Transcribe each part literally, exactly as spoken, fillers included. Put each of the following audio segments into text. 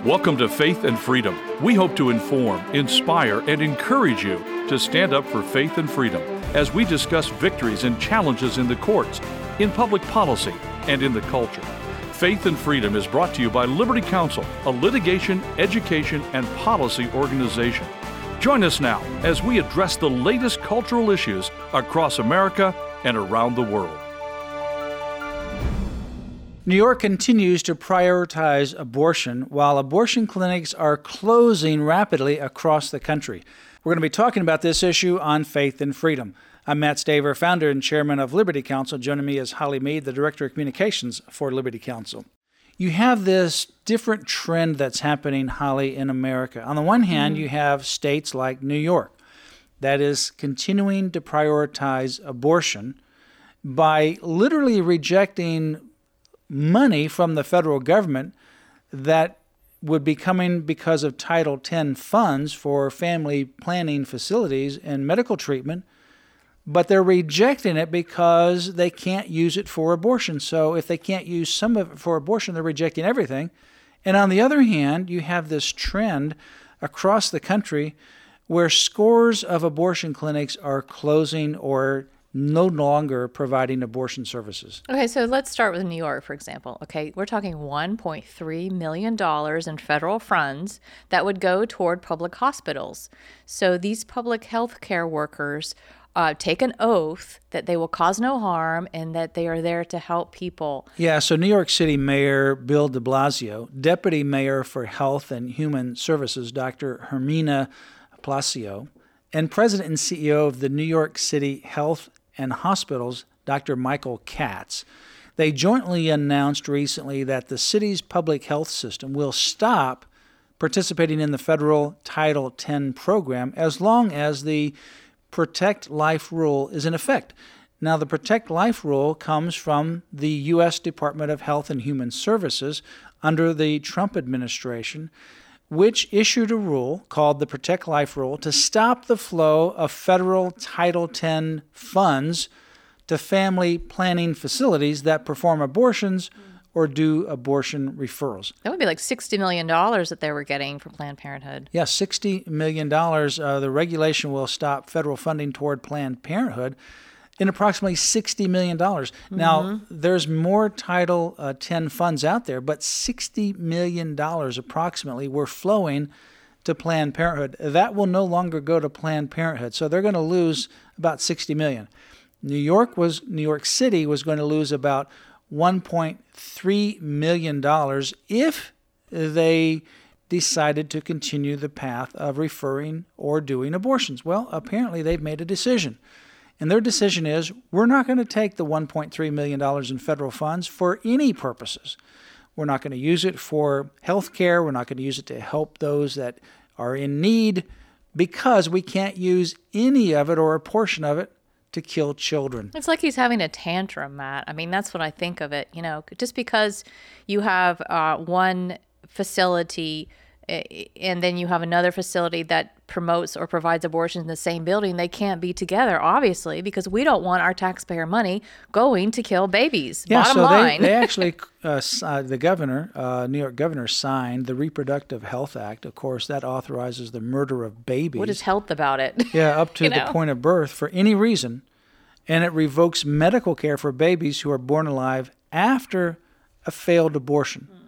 Welcome to Faith and Freedom. We hope to inform, inspire, and encourage you to stand up for faith and freedom as we discuss victories and challenges in the courts, in public policy, and in the culture. Faith and Freedom is brought to you by Liberty Counsel, a litigation, education, and policy organization. Join us now as we address the latest cultural issues across America and around the world. New York continues to prioritize abortion while abortion clinics are closing rapidly across the country. We're going to be talking about this issue on Faith and Freedom. I'm Matt Staver, founder and chairman of Liberty Counsel. Joining me is Holly Mead, the director of communications for Liberty Counsel. You have this different trend that's happening, Holly, in America. On the one hand, mm-hmm. you have states like New York that is continuing to prioritize abortion by literally rejecting money from the federal government that would be coming because of Title ten funds for family planning facilities and medical treatment, but they're rejecting it because they can't use it for abortion. So if they can't use some of it for abortion, they're rejecting everything. And on the other hand, you have this trend across the country where scores of abortion clinics are closing or no longer providing abortion services. Okay, so let's start with New York, for example. Okay, we're talking one point three million dollars in federal funds that would go toward public hospitals. So these public health care workers uh, take an oath that they will cause no harm and that they are there to help people. Yeah, so New York City Mayor Bill de Blasio, Deputy Mayor for Health and Human Services, Doctor Hermina Palacio, and President and C E O of the New York City Health and Hospitals, Doctor Michael Katz. They jointly announced recently that the city's public health system will stop participating in the federal Title ten program as long as the Protect Life rule is in effect. Now, the Protect Life rule comes from the U S Department of Health and Human Services under the Trump administration, which issued a rule called the Protect Life Rule to stop the flow of federal Title ten funds to family planning facilities that perform abortions or do abortion referrals. That would be like sixty million dollars that they were getting from Planned Parenthood. Yeah, sixty million dollars. Uh, the regulation will stop federal funding toward Planned Parenthood in approximately sixty million dollars. Mm-hmm. Now, there's more Title uh, ten funds out there, but sixty million dollars approximately were flowing to Planned Parenthood. That will no longer go to Planned Parenthood, so they're going to lose about sixty million dollars. New York was New York City was going to lose about one point three million dollars if they decided to continue the path of referring or doing abortions. Well, apparently they've made a decision. And their decision is, we're not going to take the one point three million dollars in federal funds for any purposes. We're not going to use it for health care. We're not going to use it to help those that are in need because we can't use any of it or a portion of it to kill children. It's like he's having a tantrum, Matt. I mean, that's what I think of it. You know, just because you have uh, one facility and then you have another facility that promotes or provides abortion in the same building, they can't be together, obviously, because we don't want our taxpayer money going to kill babies. Yeah, Bottom so line. They, they actually, uh, uh, the governor, uh, New York governor, signed the Reproductive Health Act. Of course, that authorizes the murder of babies. What is health about it? Yeah, up to you the know? point of birth for any reason. And it revokes medical care for babies who are born alive after a failed abortion. Mm.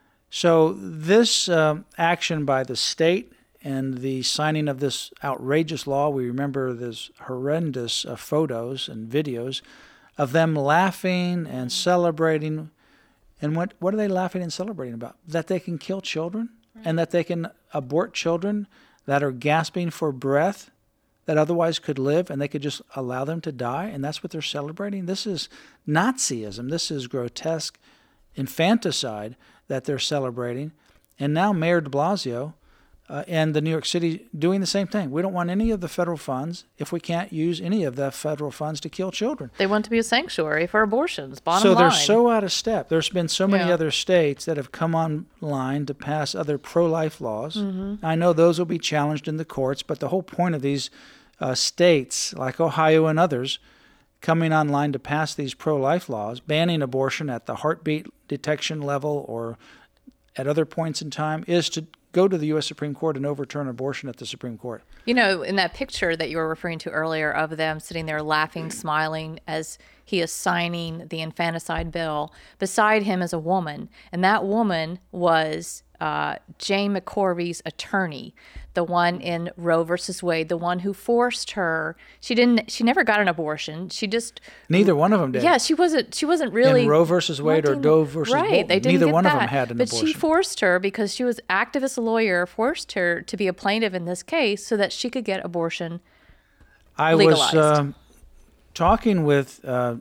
So this um, action by the state and the signing of this outrageous law, we remember this horrendous uh, photos and videos of them laughing and celebrating. And what, what are they laughing and celebrating about? That they can kill children and that they can abort children that are gasping for breath that otherwise could live, and they could just allow them to die, and that's what they're celebrating? This is Nazism. This is grotesque infanticide that they're celebrating. And now Mayor de Blasio uh, and the New York City doing the same thing. We don't want any of the federal funds if we can't use any of the federal funds to kill children. They want to be a sanctuary for abortions, bottom so line. So they're so out of step. There's been so many yeah. other states that have come online to pass other pro-life laws. Mm-hmm. I know those will be challenged in the courts, but the whole point of these uh, states, like Ohio and others, coming online to pass these pro-life laws, banning abortion at the heartbeat detection level or at other points in time is to go to the U S Supreme Court and overturn abortion at the Supreme Court. You know, in that picture that you were referring to earlier of them sitting there laughing, smiling as he is signing the infanticide bill, beside him is a woman. And that woman was uh, Jane McCorvey's attorney, the one in Roe versus Wade, the one who forced her. She didn't. She never got an abortion. She just neither one of them did. Yeah, she wasn't. She wasn't really in Roe versus Wade or Doe versus right. Bolton. They didn't neither get one that. of them had an but abortion. But she forced her because she was activist lawyer. Forced her to be a plaintiff in this case so that she could get abortion I legalized. was uh, talking with uh,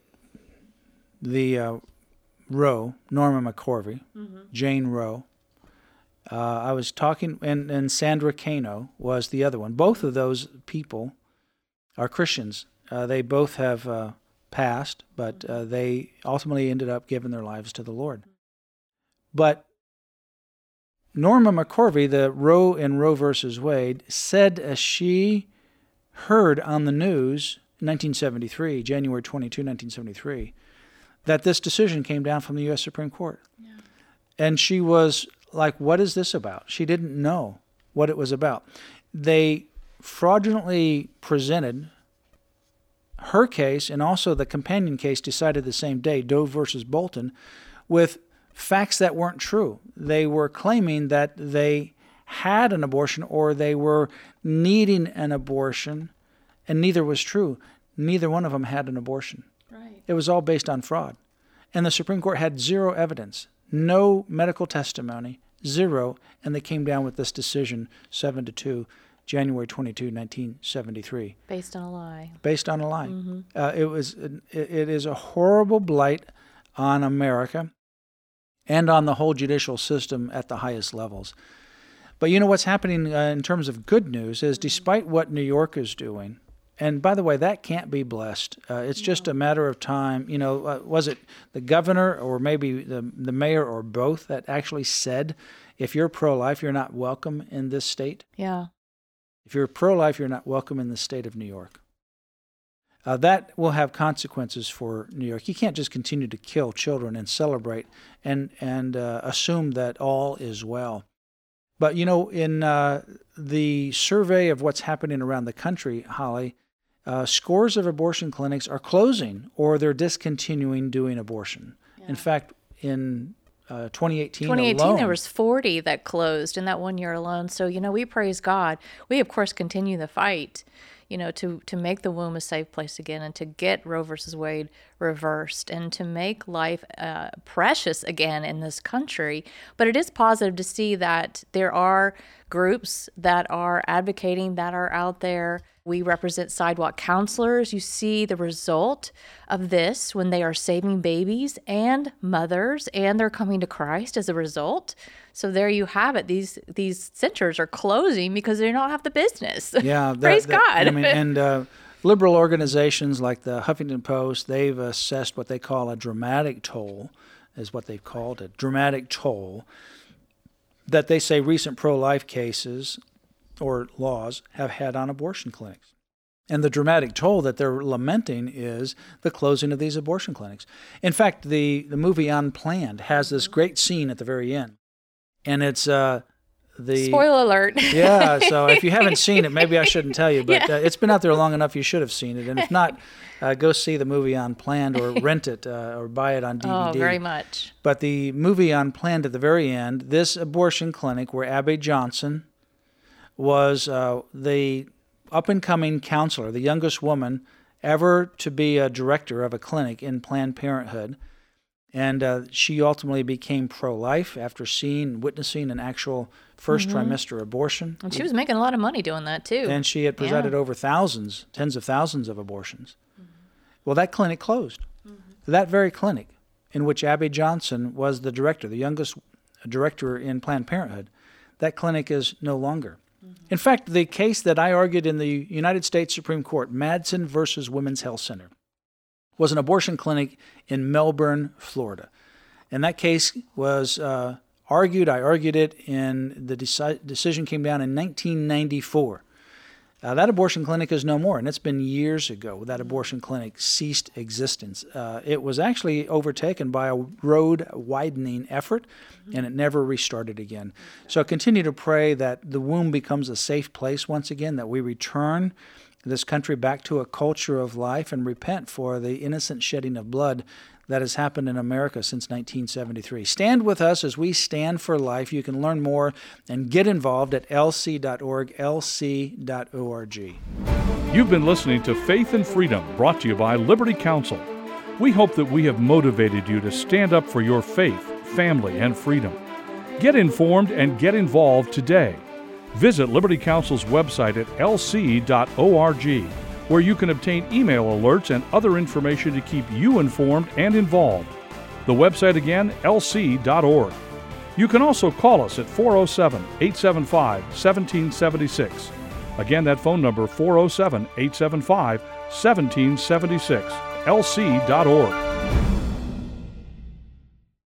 the uh, Roe, Norma McCorvey, mm-hmm. Jane Roe. Uh, I was talking, and, and Sandra Cano was the other one. Both of those people are Christians. Uh, they both have uh, passed, but uh, they ultimately ended up giving their lives to the Lord. But Norma McCorvey, the Roe in Roe versus Wade, said as she heard on the news in nineteen seventy-three, January twenty-second, nineteen seventy-three, that this decision came down from the U S Supreme Court. Yeah. And she was like, what is this about? She didn't know what it was about. They fraudulently presented her case and also the companion case decided the same day, Doe versus Bolton, with facts that weren't true. They were claiming that they had an abortion or they were needing an abortion, and neither was true. Neither one of them had an abortion. Right. It was all based on fraud. And the Supreme Court had zero evidence, no medical testimony, zero, and they came down with this decision, seven to two, January twenty-second, nineteen seventy-three. Based on a lie. Based on a lie. Mm-hmm. Uh, it was. It, it is a horrible blight on America and on the whole judicial system at the highest levels. But you know what's happening uh, in terms of good news is, despite what New York is doing, and by the way, that can't be blessed. Uh, it's no. just a matter of time. You know, uh, was it the governor or maybe the the mayor or both that actually said, if you're pro-life, you're not welcome in this state? Yeah. If you're pro-life, you're not welcome in the state of New York. Uh, that will have consequences for New York. You can't just continue to kill children and celebrate and, and uh, assume that all is well. But, you know, in uh, the survey of what's happening around the country, Holly, uh, scores of abortion clinics are closing or they're discontinuing doing abortion. Yeah. In fact, in uh, twenty eighteen twenty eighteen, alone, there was forty that closed in that one year alone. So, you know, we praise God. We, of course, continue the fight, you know, to, to make the womb a safe place again and to get Roe versus Wade reversed and to make life uh, precious again in this country. But it is positive to see that there are groups that are advocating, that are out there. We represent sidewalk counselors. You see the result of this when they are saving babies and mothers, and they're coming to Christ as a result. So there you have it. These these centers are closing because they don't have the business. Yeah, praise that, God. I mean, and uh, liberal organizations like the Huffington Post, they've assessed what they call a dramatic toll, is what they've called it, dramatic toll, that they say recent pro-life cases or laws have had on abortion clinics. And the dramatic toll that they're lamenting is the closing of these abortion clinics. In fact, the, the movie Unplanned has this great scene at the very end. And it's uh, the... Spoiler alert. Yeah, so if you haven't seen it, maybe I shouldn't tell you, but yeah. uh, it's been out there long enough you should have seen it. And if not, uh, go see the movie Unplanned or rent it uh, or buy it on D V D. Oh, very much. But the movie Unplanned at the very end, this abortion clinic where Abby Johnson was uh, the up-and-coming counselor, the youngest woman ever to be a director of a clinic in Planned Parenthood. And uh, she ultimately became pro-life after seeing, witnessing an actual first mm-hmm. trimester abortion. And she was making a lot of money doing that, too. And she had presided yeah. over thousands, tens of thousands of abortions. Mm-hmm. Well, that clinic closed. Mm-hmm. That very clinic in which Abby Johnson was the director, the youngest director in Planned Parenthood, that clinic is no longer. In fact, the case that I argued in the United States Supreme Court, Madsen versus Women's Health Center, was an abortion clinic in Melbourne, Florida. And that case was uh, argued, I argued it, and the deci- decision came down in nineteen ninety-four. Uh, that abortion clinic is no more, and it's been years ago that abortion clinic ceased existence. Uh, it was actually overtaken by a road-widening effort, and it never restarted again. So continue to pray that the womb becomes a safe place once again, that we return this country back to a culture of life and repent for the innocent shedding of blood that has happened in America since nineteen seventy-three. Stand with us as we stand for life. You can learn more and get involved at L C dot org, L C dot org. You've been listening to Faith and Freedom, brought to you by Liberty Counsel. We hope that we have motivated you to stand up for your faith, family, and freedom. Get informed and get involved today. Visit Liberty Counsel's website at L C dot org, where you can obtain email alerts and other information to keep you informed and involved. The website again, L C dot org. You can also call us at four oh seven, eight seven five, one seven seven six. Again, that phone number, four oh seven, eight seven five, one seven seven six, L C dot org.